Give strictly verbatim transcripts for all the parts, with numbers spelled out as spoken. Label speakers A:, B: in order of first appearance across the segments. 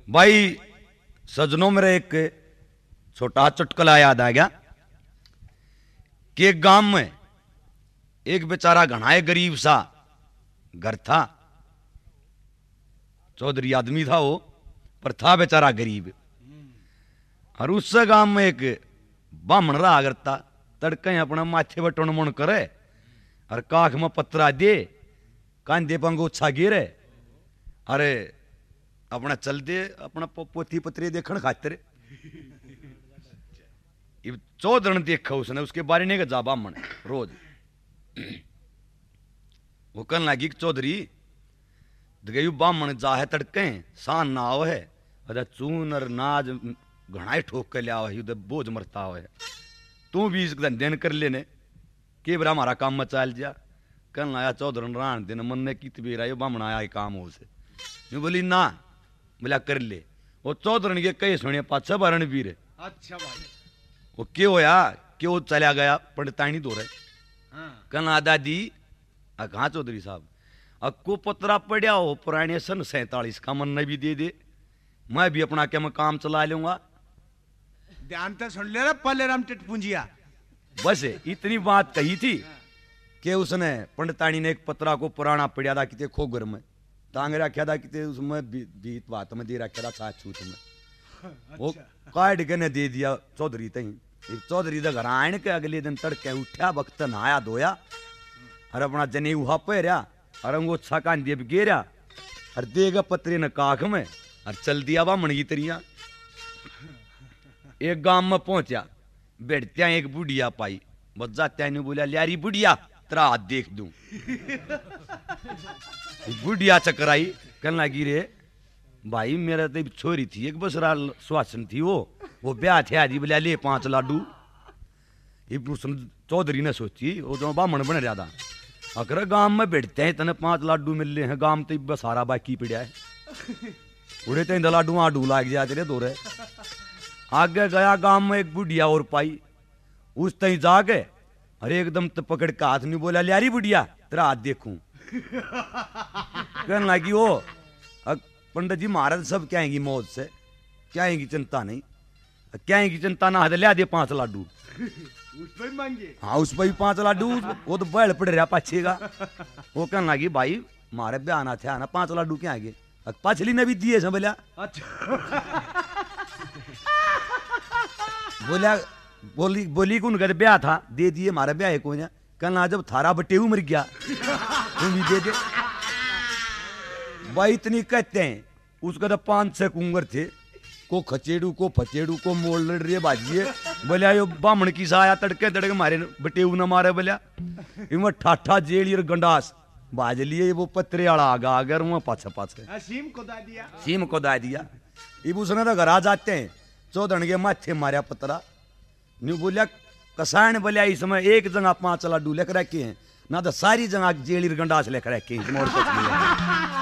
A: भाई सजनों, मेरे एक छोटा चुटकुला याद आ गया कि एक गांव में एक बेचारा घनाए गरीब सा घर था। चौधरी आदमी था वो, पर था बेचारा गरीब। और उस गांव में एक बामण रहा करता। तड़के अपना माथे पर टुनमुन करे और काख में पत्रा दे, कांधे पंगोछा गिरे, अरे अपना चल दे अपना पोथी पत्री देखण खातिर। चौधरी देखा उसने, उसके बारे में जा बामण रोज वो कहने लगी चौधरी गयु बामण जा है तड़के सान ना आओ है, अरे चून और नाज घना ठोक के लिया है, बोझ मरता हो है, तू भी इस धंधे कर लेने के बरा हमारा काम में चल जा। कहने आया चौधरी रान दिन मन ने की तबीर आयो बामण आया काम हो से। यूं बोली ना, बोला कर ले। वो चौधरी के कई सुने पाछा बारण वीर। अच्छा भाई वो क्यों होया, क्यों चला गया पंडितानी दो रहे। हाँ। कहना दादी कहा चौधरी साहब अक्को पत्रा पड़ा हो पुराने सन सैतालीस का, मन ने भी दे दे, मैं भी अपना क्या मैं काम चला लूंगा।
B: ध्यान तो सुन ले पहले राम टिटपुंजिया। बस
A: इतनी बात कही थी कि उसने पंडितानी ने एक पत्रा को पुराना पड़ा था किते खोगर में टांग रखा था, किते उसमें बीत बात में दे रखा था साथ छूत में। अच्छा। वो काट के ने दे दिया चौधरी तही। चौधरी का घर आने के अगले दिन तड़के उठा, वक्त नहाया धोया और अपना जने उहा पहरा और अंगोछा कान दे गेरा और देगा पत्रे ने काख में और चल दिया बामण की तरिया। एक गांव में पहुंचा, बैठत्या एक बुढ़िया पाई, बस जात्या ने बोला ल्यारी बुढ़िया तेरा हाथ देख दूं। बुढ़िया चकराई, कहने लगी रे भाई मेरा तो छोरी थी एक बसरा स्वासन थी, वो वो ब्याह थे आदि बोला ले पांच लाडू। चौधरी ने सोची वो जो बामण बन रहा था, अगर गांव में बैठते हैं तने पांच लाडू मिल रहे हैं, गांव तो बस सारा बाकी पड़ा है, उड़े तो लाडू आडू लाग जाते रे दो रे। आगे गया गांव में एक बुढ़िया और पाई, उस तई जाके अरे एकदम तो पकड़ के हाथ नहीं बोला ल्यारी बुढ़िया तेरा हाथ देखूं। कहने लगी वो पंडित जी महाराज सब क्या आएंगी मौज से, क्या आएंगी चिंता नहीं, क्या आएंगी चिंता ना है लिया दे पांच लाडू।
B: उस पर मांगे? हाँ
A: उस पर भी पांच लाडू, वो तो बैल पड़ रहा पाछेगा। वो कहने लगी भाई मारे ब्याह ना थे ना पांच लाडू क्या आगे, पाछली ने भी दिए सब बोला। अच्छा। बोला बोली बोली कौन कहते ब्याह था दे दिए हमारा ब्याह को। कहना जब थारा बटेऊ मर गया तुम भी दे दे। भाई इतनी कहते हैं, उसका तो पांच छह कुंगर थे, को खचेड़ू को फचेड़ू को मोड़ लड़ रही बाजिए। बोलिया यो बामण की साया तड़के तड़के मारे बटेऊ न मारे। बोलिया इनमें ठाठा जेल और गंडास बाज लिए, वो पत्रे आड़ा आगा अगर वहां पाछे पाछे
B: सीम को दा दिया,
A: सीम को दा दिया। इब उसने तो घर आ जाते हैं, चौधरी के माथे मारा पतरा। न्यू बोलिया कसायन बोलिया इसमें एक जगह पांच लाडू लिख रखे हैं ना, तो सारी जगह जेल और गंडास लिख रखे हैं, और कुछ नहीं है।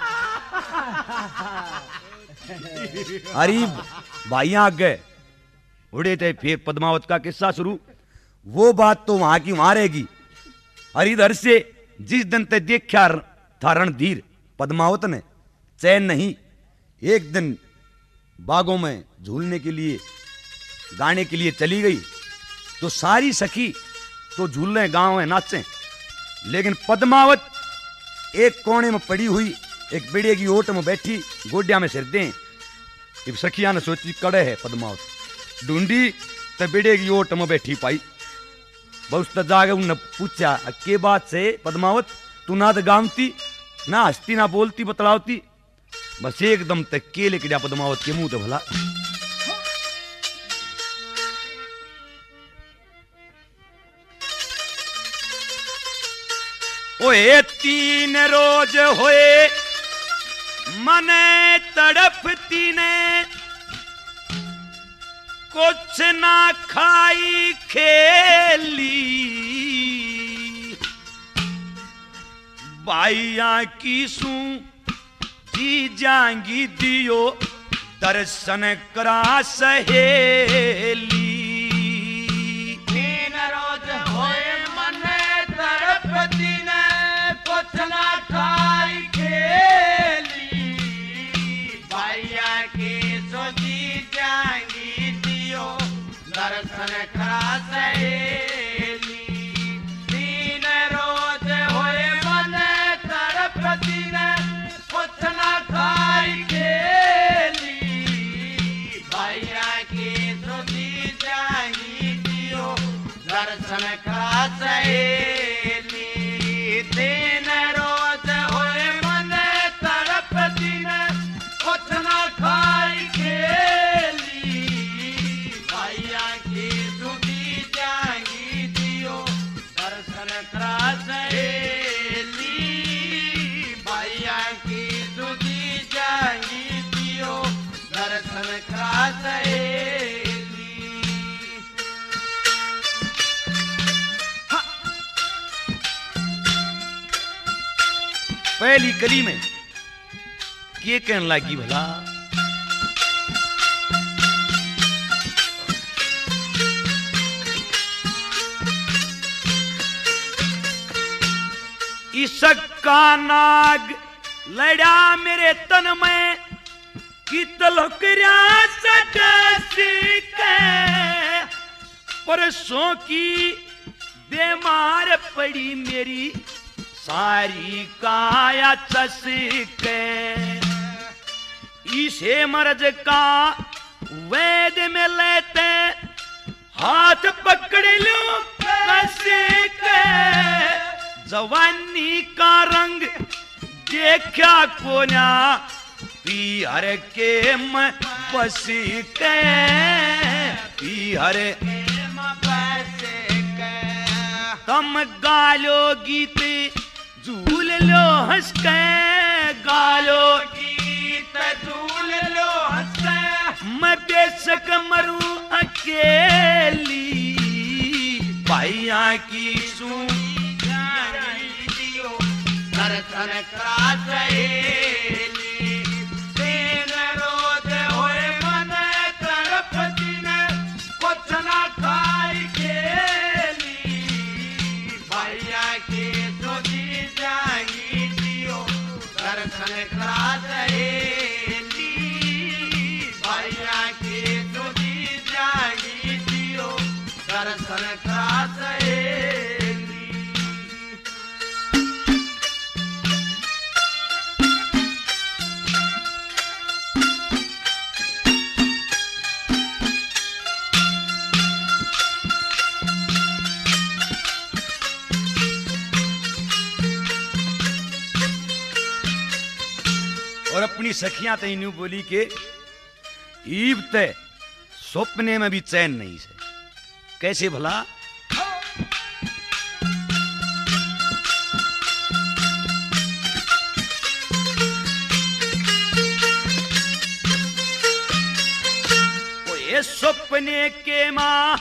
A: अरे भाई आ गए उड़े थे, फिर पद्मावत का किस्सा शुरू। वो बात तो वहां की वहां रहेगी। और इधर से जिस दिन ते देखा था रणधीर पद्मावत ने चैन नहीं, एक दिन बागों में झूलने के लिए गाने के लिए चली गई, तो सारी सखी तो झूल रहे गांव में नाचे, लेकिन पद्मावत एक कोने में पड़ी हुई एक बेड़े की ओट में बैठी गोड्या में सिर दें। इब सखिया ने सोची कड़े है पद्मावत, ढूंढी तो बेड़े की ओट में बैठी पाई। बहुत जागे उन्होंने पूछा के बात से पद्मावत तू ना तो गावती ना हंसती ना बोलती बतलावती, बस एकदम तक के लेके जा पद्मावत के मुंह तो भला। ओए तीन रोज होए मने तड़पती ने, कुछ ना खाई खेली, बाइया की सू जी जाएंगी दियो दर्शन करा सहेली।
B: तीन रोज होए मने तड़पती ने, कुछ ना खाई खेली, बाइया की दर्शन करा सहेली तीन रोज होए मन तरफ दिन कुछ न खाई खेली भैया की सुधी जाई दियो दर्शन करा सहेली तीन रोज होए मन तरफ दिन कुछ न खाई खेली भैया की सुधी जाई दियो दर्शन करा सहेली भैया की सुधी जाई दियो दर्शन करा सहेली
A: पहली कली में के कहने लगी भला इसका नाग लड़ा मेरे तन में कि तलकरिया सटसी के परसों की बीमार पड़ी मेरी सारी काया चसके इसे मर्ज का वैद में लेते हाथ पकड़ लो कसके जवानी का रंग देखा कोना पीहर के म बस के पीहर तम गालो गीत झूल लो हंस के गालो
B: गीत झूल लो हंस
A: मैं बेशक मरूं अकेली भैया की सुन
B: दर्शन करा सहेली तीन रोज होए मन तरफ दिन कुछ न खाई खेली भैया की सुधी जाई दियो दर्शन करा सहेली भैया की सुधी जाई दियो दर्शन करा सहेली
A: और अपनी सखियां तई न्यू बोली के ईब ते सपने में भी चैन नहीं से कैसे भला ओ ये सपने के माँ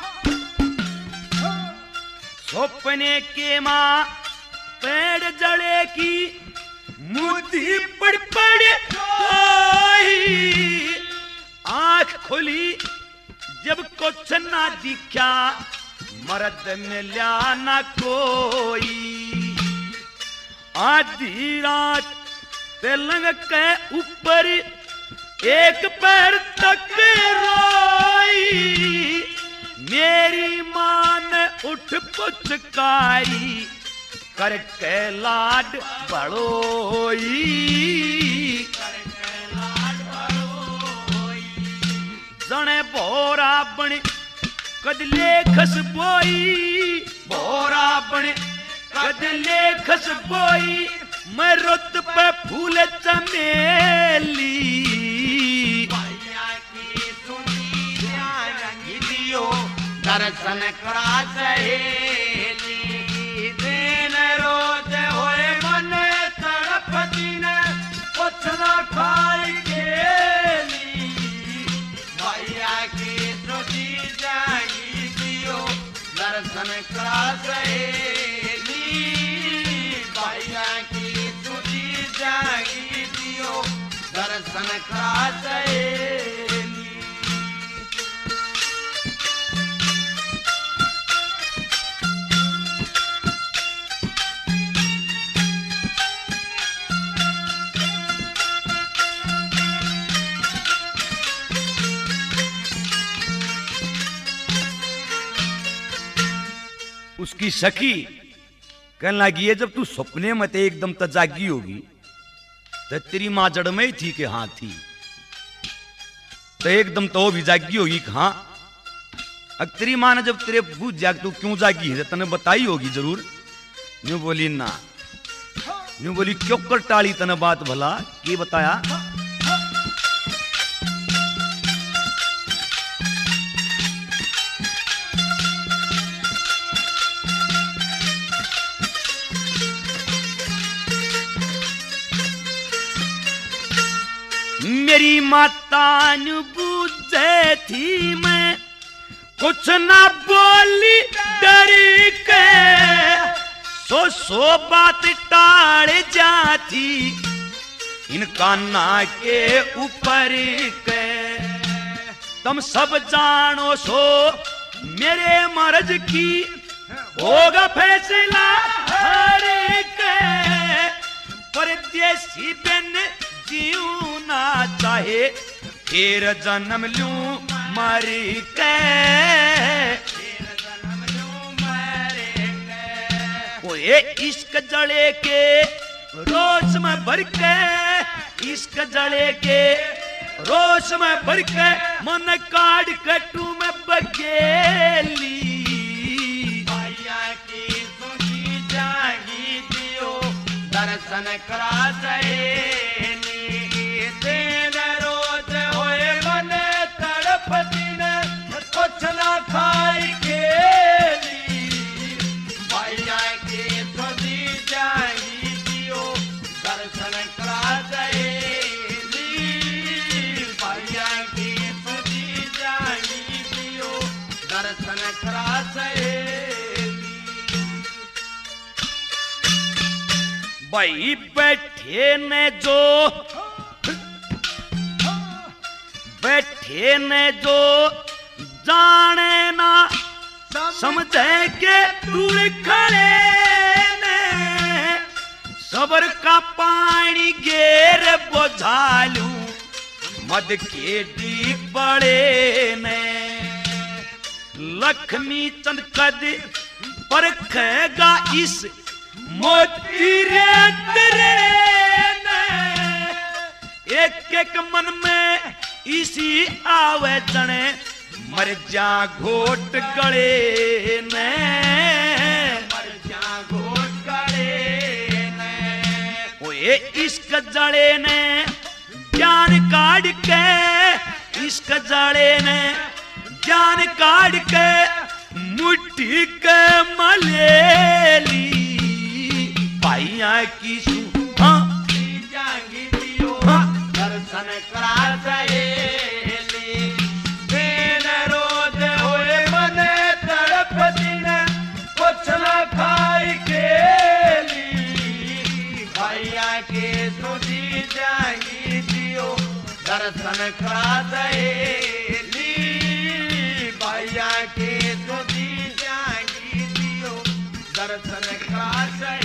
A: सपने के माँ पेड़ जड़े की मुद्दी पड़ पड़ आंख खुली जब कुछ ना दिखा मर्द मिला ना कोई आधी रात पलंग के ऊपर एक पैर तक रोई मेरी मां ने उठ पुचकारी करके लाड बड़ोई जने बोरा बने कदले खस बोई बोरा बने कदले खस बोई मैं रुत पे फूल चमेली
B: भैया की सुनी जाई दियो दर्शन करा सहेली दिन रोज होए मन तड़प दिन कुछ न खाई खेली भैया की सुधी जाई दियो दर्शन करा सहेली भैया की सुधी जाई दियो दर्शन करा सहेली
A: उसकी सखी कहने लगी है जब तू सपने में ते एकदम तो जागी होगी तो तेरी माँ जड़ में ही थी कि हाँ थी, तो एकदम तो वो भी जागी होगी कि हाँ। अब तेरी माँ ने जब तेरे पूछ जाग तू क्यों जागी है तने बताई होगी जरूर। न्यू बोली ना, न्यू बोली क्यों कर टाली तने बात भला की बताया। मेरी माता नु बूझे थी मैं कुछ ना बोली डरी के, सो सो बात टाल जाती इनका ना के ऊपर के। तुम सब जानो सो मेरे मर्ज की होगा फैसला हर के, परदेसी बन जीना चाहे फिर जन्म लूं मर के, फिर जन्म लूं मर के। ओए इश्क जड़े के रोज में भर के, इश्क जड़े के रोज में भर के, मन काट कटू में बगेली। भैया की सुनी जागी दियो दर्शन करा सहेली, दिन रोज होए मने तड़पती ने कुछ ना खाई केली। भैया की सुनी जागी दियो दर्शन करा सहेली, भैया की सुनी जागी दियो दर्शन करा सहेली। भाई बैठे ने जो बैठे ने जो जाने ना समझे के दूर खड़े ने, सबर का पानी घेर बोझालू मद के डी पड़े ने। लक्ष्मी चंद कद परखेगा इस मोती रे तेरे ने, एक एक मन में इसी आवे जने मर जा घोट गले ने, मर जा घोट गले ने। ओए इश्क जड़े ने ज्ञान काढ़ के, इश्क जड़े ने ज्ञान काढ़ के मुट्ठी के मलेली। भाइया की सु हाँ जागी दियो दर्शन करा सहेली, दिन रोज होए मने तड़पती ने कुछ ना खाई केली। भैया के सुधी जागी दियो दर्शन करा सहेली, भैया के सुधी जागी दियो दर्शन करा सहेली।